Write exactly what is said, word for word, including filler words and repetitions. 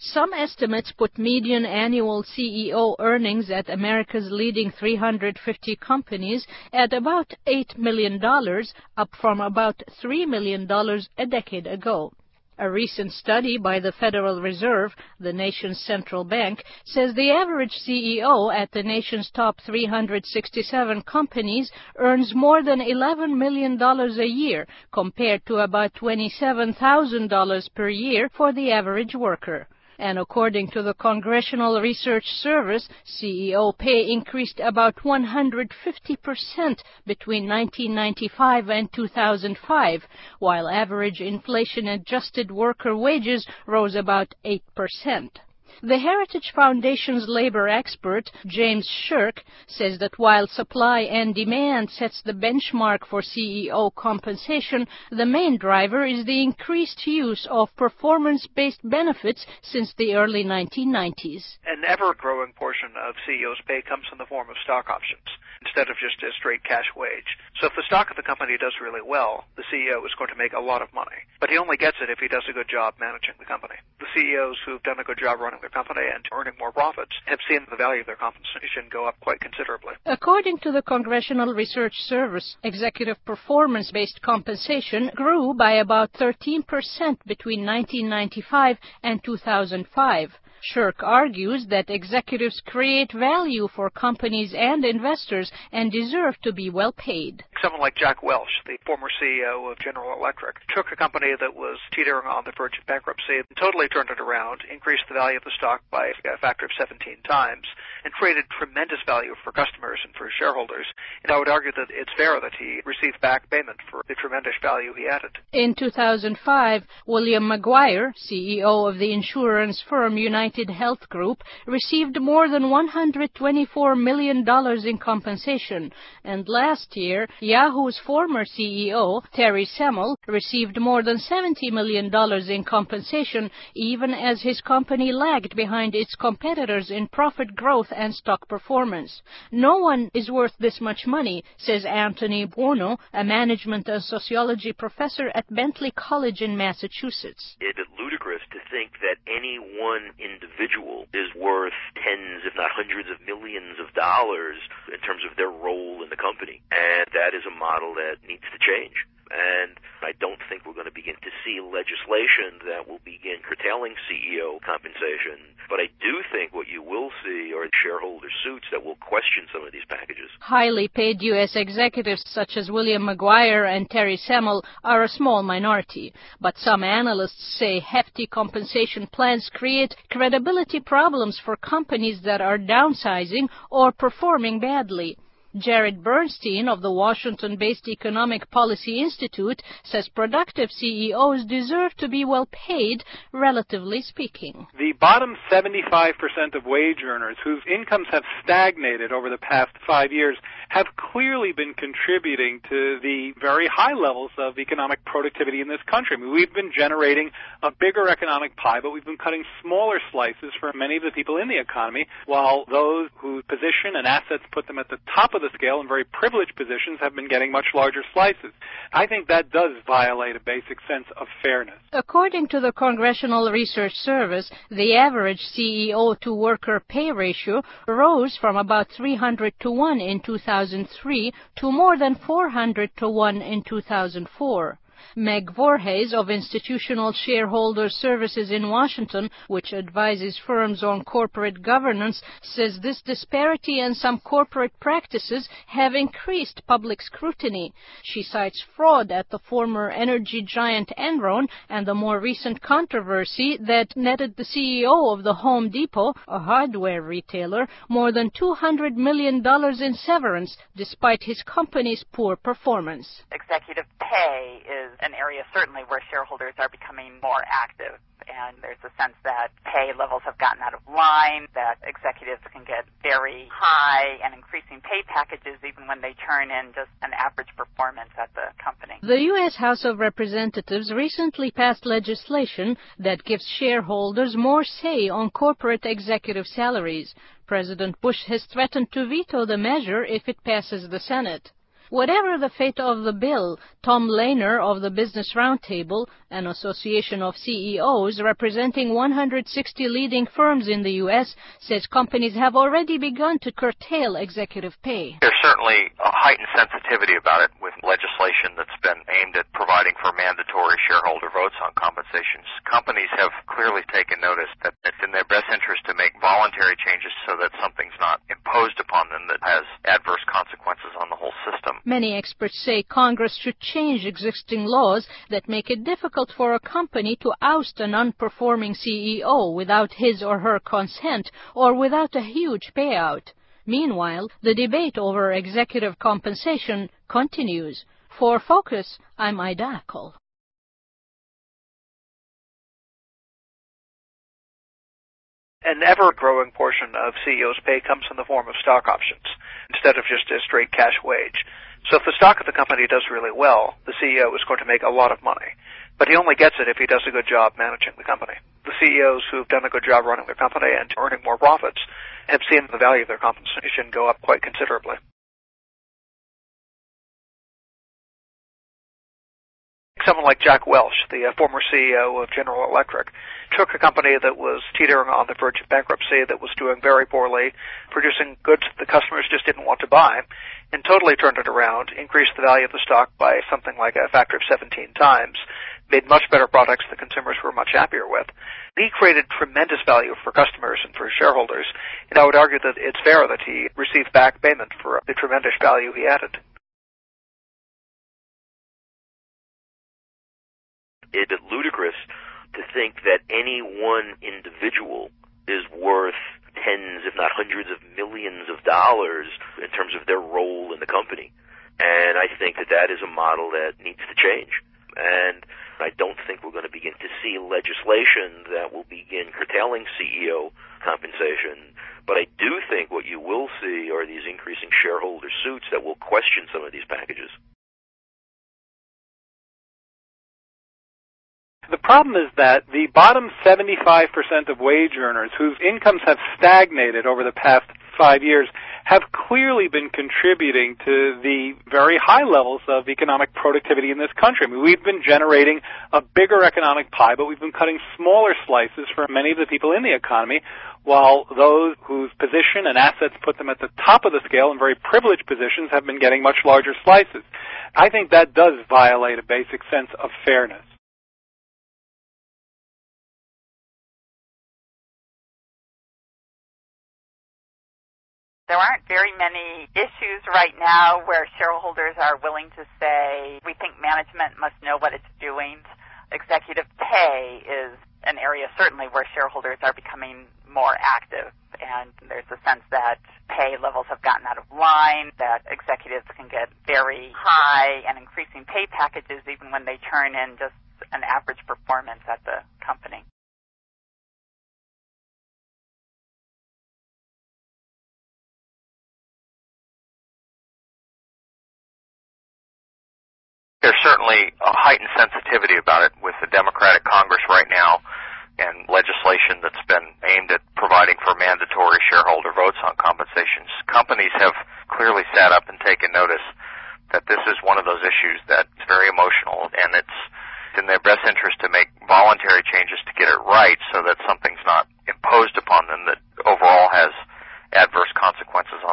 Some estimates put median annual C E O earnings at America's leading three hundred fifty companies at about eight million dollars, up from about three million dollars a decade ago. A recent study by the Federal Reserve, the nation's central bank, says the average C E O at the nation's top three hundred sixty-seven companies earns more than eleven million dollars a year, compared to about twenty-seven thousand dollars per year for the average worker. And according to the Congressional Research Service, C E O pay increased about one hundred fifty percent between nineteen ninety-five and two thousand five, while average inflation-adjusted worker wages rose about eight percent. The Heritage Foundation's labor expert, James Shirk, says that while supply and demand sets the benchmark for C E O compensation, the main driver is the increased use of performance-based benefits since the early nineteen nineties. An ever-growing portion of C E O's pay comes in the form of stock options, instead of just a straight cash wage. So if the stock of the company does really well, the C E O is going to make a lot of money. But he only gets it if he does a good job managing the company. The C E Os who've done a good job running their company and earning more profits have seen the value of their compensation go up quite considerably. According to the Congressional Research Service, executive performance-based compensation grew by about thirteen percent between nineteen ninety-five and two thousand five. Shirk argues that executives create value for companies and investors and deserve to be well paid. Someone like Jack Welch, the former C E O of General Electric, took a company that was teetering on the verge of bankruptcy, totally turned it around, increased the value of the stock by a factor of seventeen times, and created tremendous value for customers and for shareholders. And I would argue that it's fair that he received back payment for the tremendous value he added. In two thousand five, William McGuire, C E O of the insurance firm United Health Group, received more than one hundred twenty-four million dollars in compensation, and last year, Yahoo's former C E O, Terry Semel, received more than seventy million dollars in compensation, even as his company lagged behind its competitors in profit growth and stock performance. No one is worth this much money, says Anthony Buono, a management and sociology professor at Bentley College in Massachusetts. It's ludicrous to think that any one individual is worth tens, if not hundreds of millions of dollars in terms of their role in the company. And that is a model that needs to change. And I don't think we're going to begin to see legislation that will begin curtailing C E O compensation. But I do think what you will see are shareholder suits that will question some of these packages. Highly paid U S executives such as William McGuire and Terry Semel are a small minority. But some analysts say hefty compensation plans create credibility problems for companies that are downsizing or performing badly. Jared Bernstein of the Washington-based Economic Policy Institute says productive C E Os deserve to be well paid, relatively speaking. The bottom seventy-five percent of wage earners whose incomes have stagnated over the past five years have clearly been contributing to the very high levels of economic productivity in this country. I mean, we've been generating a bigger economic pie, but we've been cutting smaller slices for many of the people in the economy, while those whose position and assets put them at the top of the scale in very privileged positions have been getting much larger slices. I think that does violate a basic sense of fairness. According to the Congressional Research Service, the average C E O to worker pay ratio rose from about three hundred to one in two thousand three to more than four hundred to one in two thousand four. Meg Voorhees of Institutional Shareholder Services in Washington, which advises firms on corporate governance, says this disparity and some corporate practices have increased public scrutiny. She cites fraud at the former energy giant Enron and the more recent controversy that netted the C E O of the Home Depot, a hardware retailer, more than two hundred million dollars in severance, despite his company's poor performance. Executive pay is an area certainly where shareholders are becoming more active, and there's a sense that pay levels have gotten out of line, that executives can get very high and increasing pay packages even when they turn in just an average performance at the company. The U S House of Representatives recently passed legislation that gives shareholders more say on corporate executive salaries. President Bush has threatened to veto the measure if it passes the Senate. Whatever the fate of the bill, Tom Lehner of the Business Roundtable, An association of C E Os representing one hundred sixty leading firms in the U S says companies have already begun to curtail executive pay. There's certainly a heightened sensitivity about it with legislation that's been aimed at providing for mandatory shareholder votes on compensations. Companies have clearly taken notice that it's in their best interest to make voluntary changes so that something's not imposed upon them that has adverse consequences on the whole system. Many experts say Congress should change existing laws that make it difficult for a company to oust an unperforming C E O without his or her consent or without a huge payout. Meanwhile, the debate over executive compensation continues. For Focus, I'm Ida Akol. An ever-growing portion of C E O's pay comes in the form of stock options, instead of just a straight cash wage. So if the stock of the company does really well, the C E O is going to make a lot of money. But he only gets it if he does a good job managing the company. The C E Os who've done a good job running their company and earning more profits have seen the value of their compensation go up quite considerably. Someone like Jack Welch, the uh, former C E O of General Electric, took a company that was teetering on the verge of bankruptcy, that was doing very poorly, producing goods the customers just didn't want to buy, and totally turned it around, increased the value of the stock by something like a factor of seventeen times, made much better products the consumers were much happier with. He created tremendous value for customers and for shareholders, and I would argue that it's fair that he received back payment for the tremendous value he added. It's ludicrous to think that any one individual is worth tens, if not hundreds of millions of dollars in terms of their role in the company. And I think that that is a model that needs to change. And I don't think we're going to begin to see legislation that will begin curtailing C E O compensation. But I do think what you will see are these increasing shareholder suits that will question some of these packages. The problem is that the bottom seventy-five percent of wage earners whose incomes have stagnated over the past five years have clearly been contributing to the very high levels of economic productivity in this country. I mean, we've been generating a bigger economic pie, but we've been cutting smaller slices for many of the people in the economy, while those whose position and assets put them at the top of the scale in very privileged positions have been getting much larger slices. I think that does violate a basic sense of fairness. There aren't very many issues right now where shareholders are willing to say, we think management must know what it's doing. Executive pay is an area certainly where shareholders are becoming more active, and there's a sense that pay levels have gotten out of line, that executives can get very high and increasing pay packages even when they turn in just an average performance at the company. There's certainly a heightened sensitivity about it with the Democratic Congress right now and legislation that's been aimed at providing for mandatory shareholder votes on compensations. Companies have clearly sat up and taken notice that this is one of those issues that's very emotional, and it's in their best interest to make voluntary changes to get it right so that something's not imposed upon them that overall has adverse consequences on